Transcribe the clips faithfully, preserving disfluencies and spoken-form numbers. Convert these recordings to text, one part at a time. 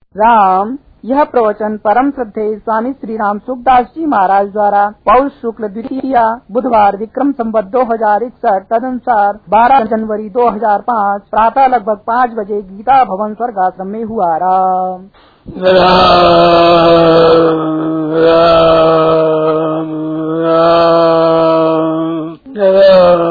राम। यह प्रवचन परम श्रद्धेय स्वामी श्री राम सुखदास जी महाराज द्वारा पौष शुक्ल द्वितीय बुधवार विक्रम संवत दो हजार इकसठ तदनुसार बारह जनवरी दो हजार पाँच प्रातः लगभग पाँच बजे गीता भवन स्वर्गाश्रम में हुआ। राम राम राम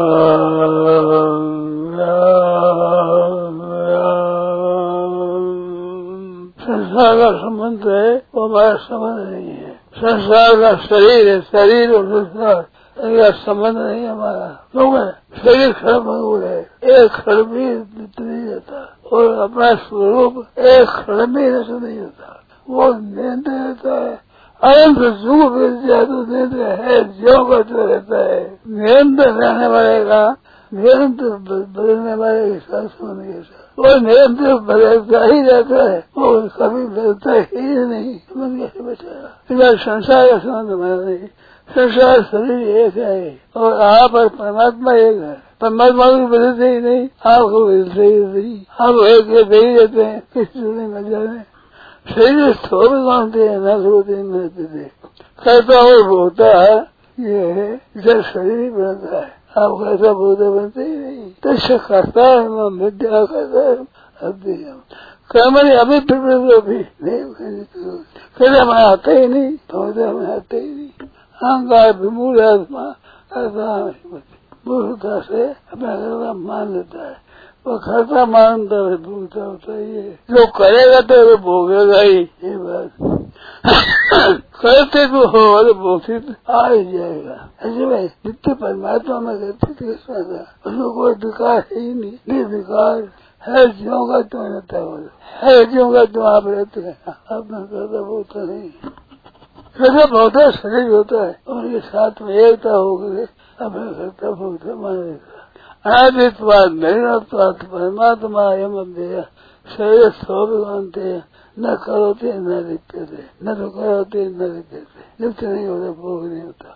संसार का संबंध है वो हमारा संबंध नहीं है। संसार का शरीर है, शरीर और संसार का संबंध नहीं हमारा। क्योंकि शरीर क्षण भंगुर है, एक क्षण भी नहीं रहता और अपना स्वरूप एक क्षण भी नष्ट नहीं होता, वो निरंतर रहता है। अनंत सुख मिलता तो निरंतर है, ज्यों का जो रहता है। निरंतर रहने वाले का निरंतर बदलने वाले के साथ होने के साथ वो निरंतर बदलता ही रहता है, वो कभी बदलता ही नहीं। मन कैसे बचेगा? इधर संसार का संबंध हमारा नहीं। संसार शरीर एक है और आप और परमात्मा एक है। परमात्मा को बदलते ही नहीं, आपको बदलते ही नहीं। आप एक नहीं रहते हैं, किसी से नहीं मर जाते। शरीर थोड़े मानते हैं, न सोते न देते कहता और बोलता है, ये है जब शरीर बनता है। आप कैसा बोलते बनते ही नहीं। तो करता है विद्या करता है अध्ययन कर्मणि अभी प्रवृत्ति भी नहीं कहते मैं आता ही नहीं, पौधा में आते ही नहीं। अहंकार विमूढ़ आत्मा मूर्खता से अपना कर्ता मान लेता है। वो कर्ता मानता है, भूलता होता ही है। जो करेगा तो वो भोगेगा ही, ये बात करते तो हो और भोगते आ ही जाएगा। ऐसे में जितने परमात्मा में रहते थे उसको कोई अधिकार ही नहीं। निर्विकार है, ज्यों का तो रहता है, ज्यों का तो आप रहते हैं। अपना कर्ता भोगता नहीं, कर्ता भोगता शरीर होता है और ये साथ में एकता हो गए अपना कर्ता भोगता मानेगा। अनादित्वाद निर्णत्वाद परमात्मा यम अव्यय शरीर शोभते न करोते न लिप्यते, न तो करोते न लिप्यते। लिप्त नहीं होता, भोग नहीं होता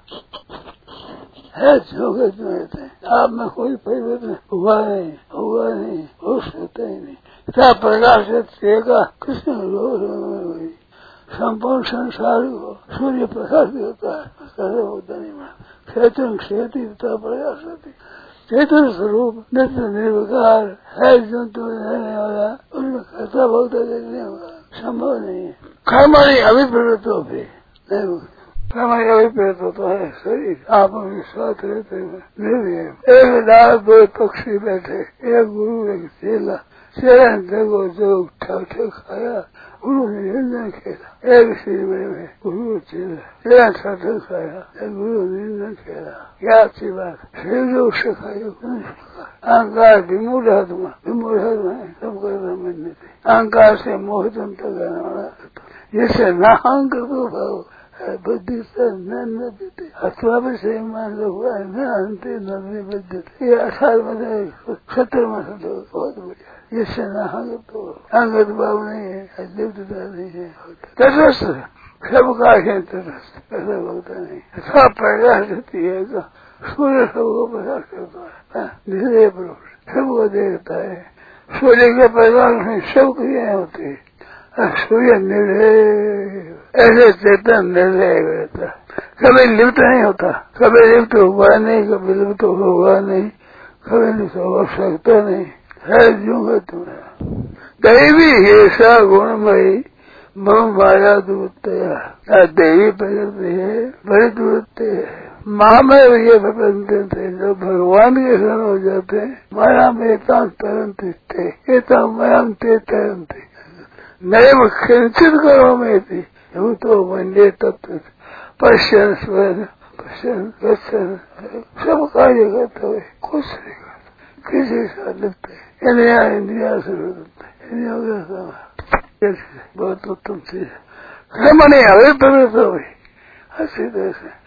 है, झोंके जो रहते हैं। आप में कोई परिवर्तन हुआ नहीं, हुआ नहीं, हो सकता ही नहीं। क्या प्रकाशित का कृष्ण लोग संपूर्ण संसार को सूर्य प्रकाश होता है, कैसे होता नहीं। मैं क्षेत्र क्षेत्री प्रकाश होती चेतन स्वरूप नित्य निर्विकार है, जो तो रहने वाला उनमें कर्ता भोक्ता देखने वाला संभव नहीं है। कर्मणि अभिप्रवृत्त हो भी नहीं, कर्मणि अभिप्रवृत्त होता है शरीर। आप उनके साथ रहते हैं निर्भय। एक दाल दो पक्षी बैठे, एक गुरु एक चेला। चेला देखो जो उठा उठे खाया, गुरु ने निर्णय खेला। एक श्रीमय में गुरु चेला, चेला ठा खाया, गुरु ने निर्णय खेला। क्या अच्छी बात, शरीर जो उससे खाया अहंकार विमूढ़ आत्मा, विमूढ़ आत्मा है सब कर्म बनने थे। अहंकार से मोहित करने वाला जैसे नाहंकर तो भाव बुद्धि से न बीते अथवा भी सही मान लो हुआ है न अंतिम नदी बुद्धि। ये अठारह में सत्तर में बहुत बढ़िया। जिससे नाहंकर तो अंगत भाव नहीं है, लिप्तता नहीं है। तटस्थ सबका है, तटस्थ ऐसा होता नहीं। सब प्रकाश देती है तो सूर्य सबको प्रकाश करता है, धीरे पुरुष सबको देखता है। सूर्य के प्रकाश में सब क्रियाएं होती है। सूर्य निर्भय ऐसे चेतन निर्भय रहता, कभी लिप्त नहीं होता, कभी लिप्त हुआ नहीं, कभी लिप्त हुआ नहीं, कभी लिप्त हो सकता नहीं है। जो तुम्हें दैवी ऐसा गुणमयी मम माया दूरतया, देवी प्रकृति है बड़ी दूरते है। माँ में ये प्रपंच थे जो भगवान के शरण हो जाते हैं। माया में तरंत थे, ये तो माया ते तरंत नैव किंचित करो में थी। यूँ तो वंदे तत्व पश्चन स्वर पश्चन पश्चन सब कार्य करते हुए कुछ नहीं करता, किसी से लिखते इंद्रिया इंद्रिया से इंद्रियों के बहुत उत्तम चीज है। मैंने अभी प्रवृत्त हो गई अच्छी तरह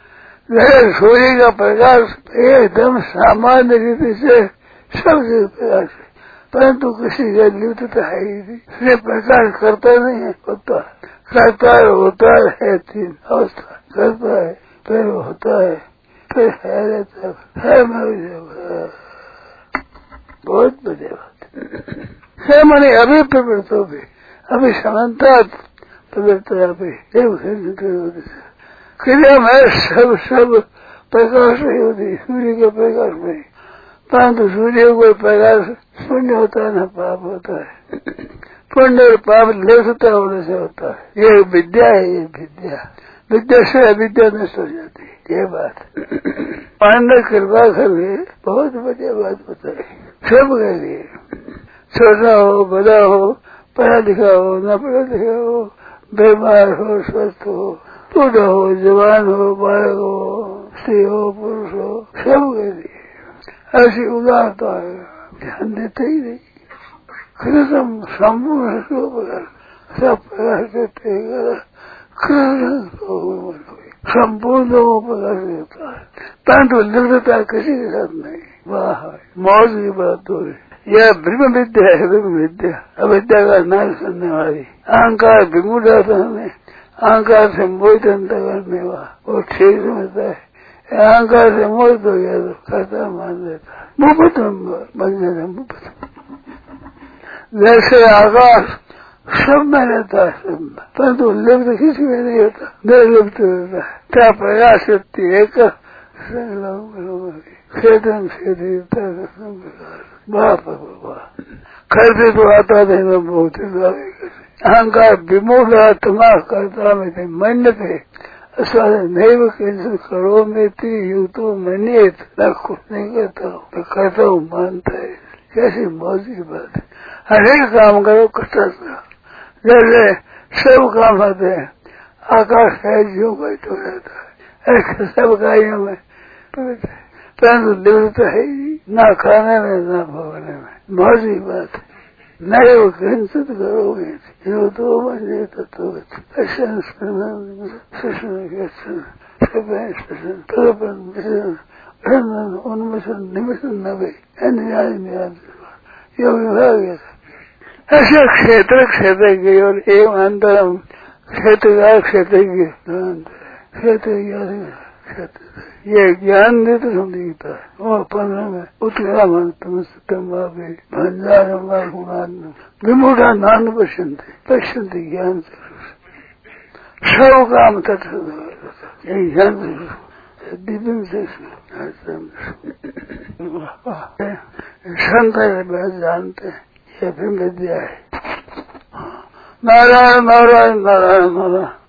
से। सूर्य का प्रकाश एकदम सामान्य रीति से सब प्रकाश है, परंतु किसी का लिप्तता है ही नहीं। इसलिए प्रकाश करता नहीं है, होता है, करता है, होता है। तीन अवस्था, करता है फिर होता है फिर है रहता है। मैं बहुत बढ़िया बात है। मैंने अभी प्रवृत्त हो भी अभी समझता पवित्रता पे क्रिया में सब सब प्रकाश नहीं होती सूर्य के प्रकाश में, परंतु सूर्य को प्रकाश शून्य होता है न पाप होता है। पुण्य और पाप लेखता होने से होता है। ये विद्या है, ये विद्या विद्या से अविद्या नष्ट हो जाती है। ये बात पांडव कृपा करके बहुत बढ़िया बात बताई सबके लिए, छोटा हो बड़ा हो, पढ़ा लिखा हो न पढ़ा लिखा हो, बीमार हो स्वस्थ हो, बूढ़ा हो जवान हो, बालक हो, स्त्री हो पुरुष हो, सबके लिए ऐसी उदारता है, ध्यान देते ही नहीं। कृष्ण संपूर्ण सब प्रकाश देते कृष्ण संपूर्ण प्रकाश देता है, परंतु लिखता किसी के साथ नहीं। वाह मौज की बात हो रही। यह ब्रह्म विद्या है, ब्रह्म विद्या अविद्या का नाश करने वाली, अहंकार विमूढ़ता में अहंकार से मोहित अंत करने वाला वो ठीक समझता है। अहंकार से मोहित हो गया तो करता मान लेता है, मुफ्त बन जाता मुफ्त। जैसे आकाश सब में रहता है, सब में, परंतु लिप्त किसी में नहीं होता, निर्लिप्त रहता है। क्या प्रयास शक्ति एक खेतन से बाप बाप करते तो आता नहीं मैं बहुत अहंकार विमूढ़ आत्मा करता में थे मन थे नहीं किंचित करो में थी यू तो मैंने इतना कुछ नहीं करता हूँ, मैं करता हूँ मानता है। कैसी मौज की बात है। हर एक काम करो कष्ट का, जैसे सब काम आते हैं आकाश है जो बैठ हो जाता है, ऐसे सब कार्यों में परंतु लिप्त है ही ना खाने में ना भोगने में। मौज की बात है। नहीं वो किंचित करोगे यो तो बने तत्व उन्मिशन निमिशन नवे यो विभाग ऐसे क्षेत्र क्षेत्र के और एवं अंतरम क्षेत्र का क्षेत्र के क्षेत्र क्षेत्र ये ज्ञान दे तो दिखता है। वो पंद्रह में उत्तरा मन तुम सत्यम भंडार विमूढ़ा नान पश्यंते पश्यंते ज्ञान से सब काम तत्व यही ज्ञान दिव्य से संत जानते हैं ये भी विद्या है। नारायण नारायण नारायण नारायण।